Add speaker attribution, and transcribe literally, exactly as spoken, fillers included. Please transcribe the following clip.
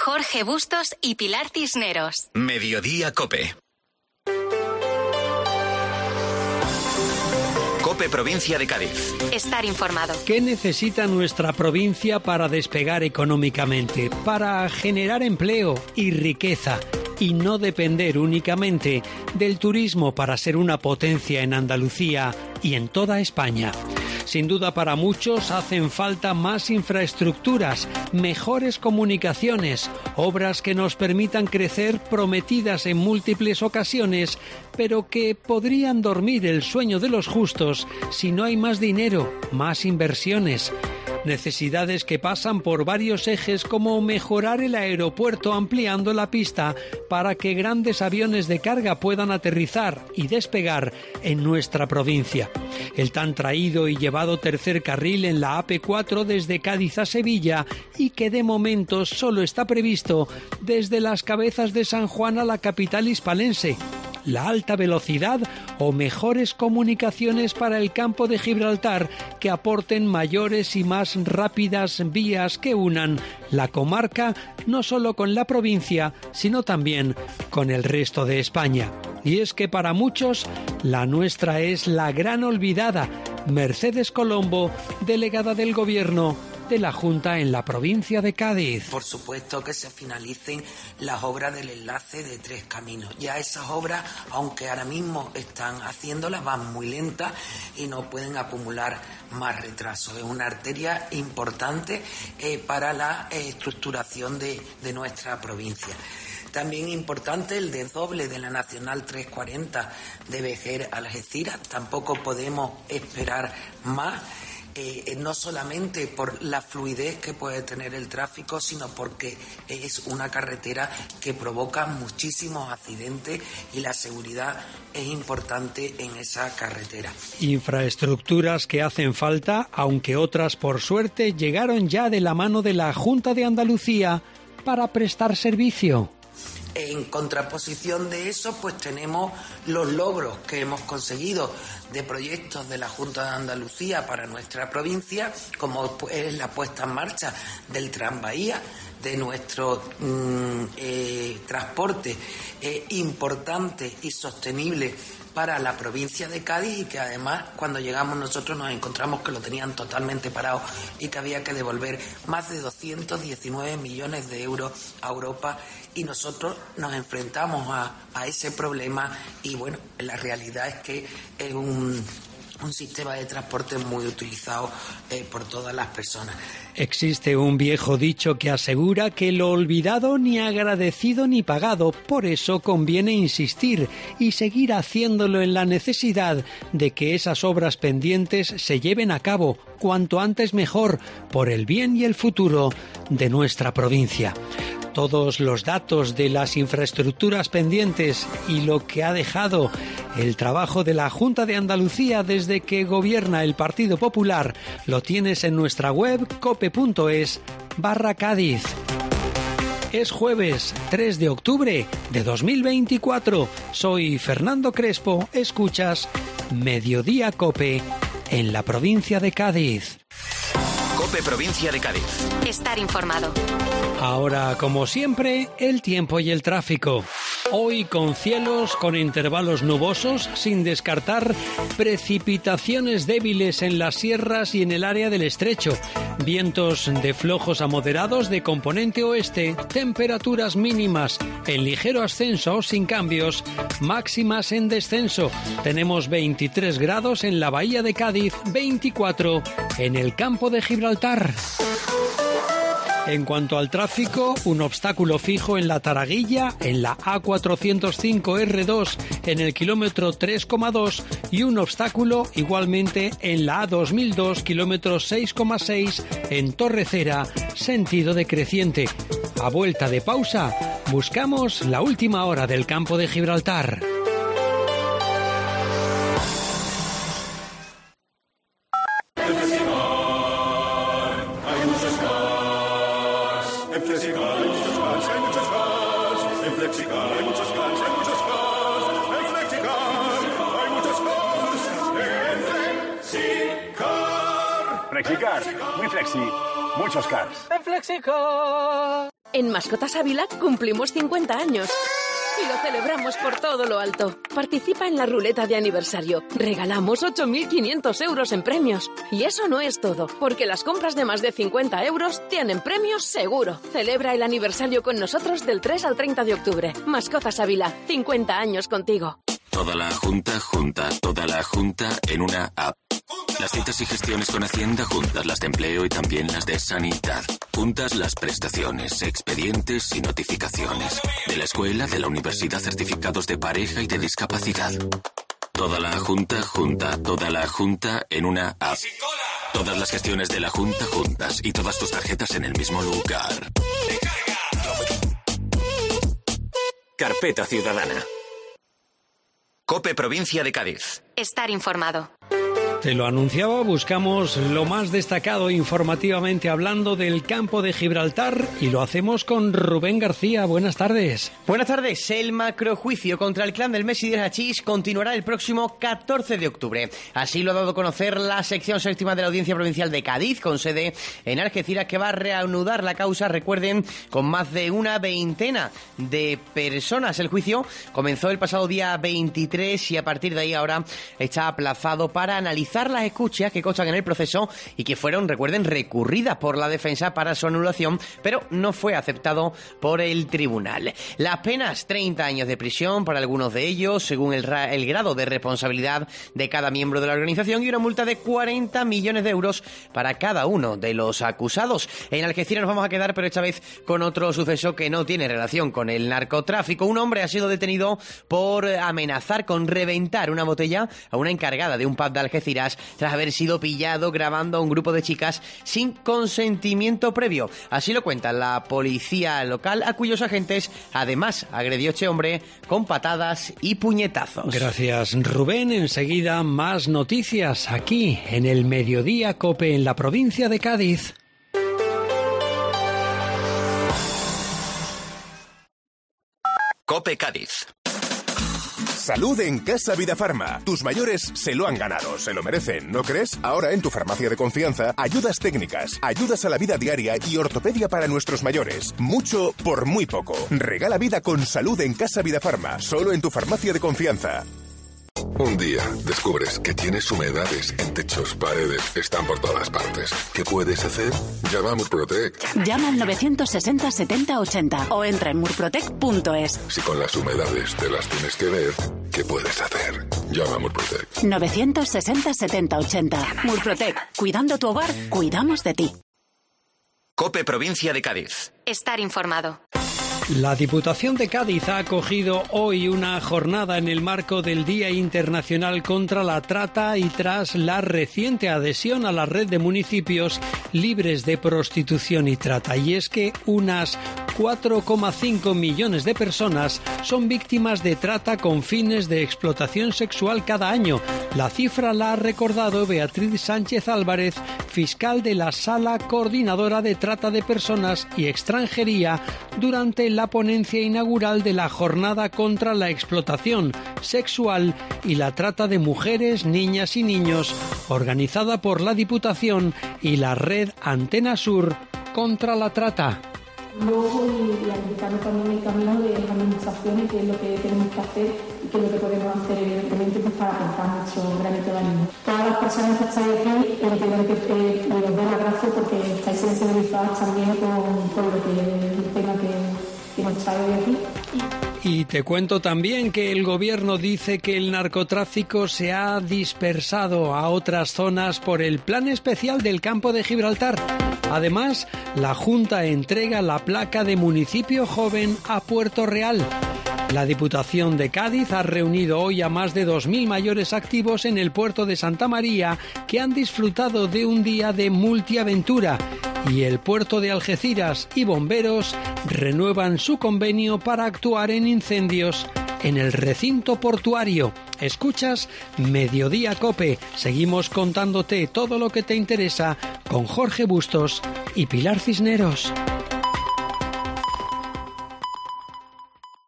Speaker 1: Jorge Bustos y Pilar Cisneros.
Speaker 2: Mediodía COPE. COPE Provincia de Cádiz.
Speaker 1: Estar informado.
Speaker 3: ¿Qué necesita nuestra provincia para despegar económicamente? Para generar empleo y riqueza y no depender únicamente del turismo para ser una potencia en Andalucía y en toda España. Sin duda, para muchos hacen falta más infraestructuras, mejores comunicaciones, obras que nos permitan crecer prometidas en múltiples ocasiones, pero que podrían dormir el sueño de los justos si no hay más dinero, más inversiones. Necesidades que pasan por varios ejes, como mejorar el aeropuerto ampliando la pista para que grandes aviones de carga puedan aterrizar y despegar en nuestra provincia. El tan traído y llevado tercer carril en la A P cuatro desde Cádiz a Sevilla y que de momento solo está previsto desde Las Cabezas de San Juan a la capital hispalense. La alta velocidad o mejores comunicaciones para el campo de Gibraltar que aporten mayores y más rápidas vías que unan la comarca no solo con la provincia, sino también con el resto de España. Y es que para muchos la nuestra es la gran olvidada. Mercedes Colombo, delegada del Gobierno de la Junta en la provincia de Cádiz.
Speaker 4: Por supuesto que se finalicen las obras del enlace de Tres Caminos. Ya esas obras, aunque ahora mismo están haciéndolas, van muy lentas y no pueden acumular más retrasos. Es una arteria importante eh, para la eh, estructuración de, de nuestra provincia. También importante el desdoble de la Nacional trescientos cuarenta de Vejer a Algeciras. Tampoco podemos esperar más. Eh, no solamente por la fluidez que puede tener el tráfico, sino porque es una carretera que provoca muchísimos accidentes y la seguridad es importante en esa carretera.
Speaker 3: Infraestructuras que hacen falta, aunque otras, por suerte, llegaron ya de la mano de la Junta de Andalucía para prestar servicio.
Speaker 4: En contraposición de eso, pues tenemos los logros que hemos conseguido de proyectos de la Junta de Andalucía para nuestra provincia, como es la puesta en marcha del Tranvía, de nuestro mm, eh, transporte eh, importante y sostenible para la provincia de Cádiz, y que además cuando llegamos nosotros nos encontramos que lo tenían totalmente parado y que había que devolver más de doscientos diecinueve millones de euros a Europa, y nosotros nos enfrentamos a, a ese problema y bueno, la realidad es que es un, un sistema de transporte muy utilizado eh, por todas las personas.
Speaker 3: Existe un viejo dicho que asegura que lo olvidado ni agradecido ni pagado, por eso conviene insistir y seguir haciéndolo en la necesidad de que esas obras pendientes se lleven a cabo cuanto antes mejor, por el bien y el futuro de nuestra provincia. Todos los datos de las infraestructuras pendientes y lo que ha dejado el trabajo de la Junta de Andalucía desde que gobierna el Partido Popular lo tienes en nuestra web cope.es barra Cádiz. Es jueves tres de octubre de dos mil veinticuatro. Soy Fernando Crespo. Escuchas Mediodía COPE en la provincia de Cádiz.
Speaker 2: COPE Provincia de Cádiz.
Speaker 1: Estar informado.
Speaker 3: Ahora, como siempre, el tiempo y el tráfico. Hoy con cielos con intervalos nubosos, sin descartar precipitaciones débiles en las sierras y en el área del estrecho. Vientos de flojos a moderados de componente oeste, temperaturas mínimas en ligero ascenso sin cambios, máximas en descenso. Tenemos veintitrés grados en la bahía de Cádiz, veinticuatro en el campo de Gibraltar. En cuanto al tráfico, un obstáculo fijo en la Taraguilla, en la A cuatrocientos cinco erre dos, en el kilómetro tres coma dos, y un obstáculo igualmente en la A dos mil dos, kilómetro seis coma seis, en Torrecera, sentido decreciente. A vuelta de pausa, buscamos la última hora del campo de Gibraltar.
Speaker 5: Flexicar, muy flexi, muchos cars.
Speaker 6: En Flexicar.
Speaker 5: En Mascotas Ávila cumplimos cincuenta años y lo celebramos por todo lo alto. Participa en la ruleta de aniversario. Regalamos ocho mil quinientos euros en premios. Y eso no es todo, porque las compras de más de cincuenta euros tienen premios seguro. Celebra el aniversario con nosotros del tres al treinta de octubre. Mascotas Ávila, cincuenta años contigo.
Speaker 6: Toda la Junta junta, toda la Junta en una app. Las citas y gestiones con Hacienda juntas, las de empleo y también las de sanidad. Juntas las prestaciones, expedientes y notificaciones. De la escuela, de la universidad, certificados de pareja y de discapacidad. Toda la Junta junta, toda la Junta en una app. Todas las gestiones de la Junta juntas y todas tus tarjetas en el mismo lugar.
Speaker 2: Carpeta Ciudadana. COPE Provincia de Cádiz.
Speaker 1: Estar informado.
Speaker 3: Te lo anunciaba, buscamos lo más destacado informativamente hablando del campo de Gibraltar y lo hacemos con Rubén García. Buenas tardes.
Speaker 7: Buenas tardes. El macrojuicio contra el clan del Messi del Hachís continuará el próximo catorce de octubre. Así lo ha dado a conocer la sección séptima de la Audiencia Provincial de Cádiz, con sede en Algeciras, que va a reanudar la causa, recuerden, con más de una veintena de personas. El juicio comenzó el pasado día veintitrés y a partir de ahí ahora está aplazado para analizar las escuchas que constan en el proceso y que fueron, recuerden, recurridas por la defensa para su anulación, pero no fue aceptado por el tribunal. Las penas, treinta años de prisión para algunos de ellos, según el, ra- el grado de responsabilidad de cada miembro de la organización, y una multa de cuarenta millones de euros para cada uno de los acusados. En Algeciras nos vamos a quedar, pero esta vez con otro suceso que no tiene relación con el narcotráfico. Un hombre ha sido detenido por amenazar con reventar una botella a una encargada de un pub de Algeciras tras haber sido pillado grabando a un grupo de chicas sin consentimiento previo. Así lo cuenta la policía local, a cuyos agentes además agredió este hombre con patadas y puñetazos.
Speaker 3: Gracias, Rubén. Enseguida más noticias aquí en el Mediodía COPE en la provincia de Cádiz.
Speaker 2: COPE Cádiz.
Speaker 8: Salud en Casa Vida Farma. Tus mayores se lo han ganado, se lo merecen, ¿no crees? Ahora en tu farmacia de confianza, ayudas técnicas, ayudas a la vida diaria y ortopedia para nuestros mayores. Mucho por muy poco. Regala vida con salud en Casa Vida Farma, solo en tu farmacia de confianza.
Speaker 9: Un día descubres que tienes humedades en techos, paredes, están por todas partes. ¿Qué puedes hacer? Llama a Murprotec.
Speaker 10: Llama al novecientos sesenta setenta ochenta o entra en murprotec punto es.
Speaker 9: Si con las humedades te las tienes que ver, ¿qué puedes hacer? Llama a Murprotec.
Speaker 10: novecientos sesenta setenta ochenta. Murprotec. Cuidando tu hogar, cuidamos de ti.
Speaker 2: COPE Provincia de Cádiz.
Speaker 1: Estar informado.
Speaker 3: La Diputación de Cádiz ha acogido hoy una jornada en el marco del Día Internacional contra la Trata y tras la reciente adhesión a la red de municipios libres de prostitución y trata. Y es que unas cuatro coma cinco millones de personas son víctimas de trata con fines de explotación sexual cada año. La cifra la ha recordado Beatriz Sánchez Álvarez, fiscal de la Sala Coordinadora de Trata de Personas y Extranjería, durante la ponencia inaugural de la Jornada contra la Explotación Sexual y la Trata de Mujeres, Niñas y Niños, organizada por la Diputación y la Red Antena Sur contra la Trata.
Speaker 11: Luego, y aplicarlo también el camino de las administraciones, qué es lo que tenemos que hacer y qué es lo que podemos hacer, evidentemente, pues, para aportar nuestro granito de arena. Todas las personas que estáis aquí, entiendo que eh, os doy las gracias porque estáis sensibilizadas también con, con lo que el tema que, que nos trae hoy aquí.
Speaker 3: Y te cuento también que el gobierno dice que el narcotráfico se ha dispersado a otras zonas por el plan especial del campo de Gibraltar. Además, la Junta entrega la placa de municipio joven a Puerto Real. La Diputación de Cádiz ha reunido hoy a más de dos mil mayores activos en el puerto de Santa María que han disfrutado de un día de multiaventura. Y el puerto de Algeciras y bomberos renuevan su convenio para actuar en incendios en el recinto portuario. Escuchas Mediodía COPE. Seguimos contándote todo lo que te interesa con Jorge Bustos y Pilar Cisneros.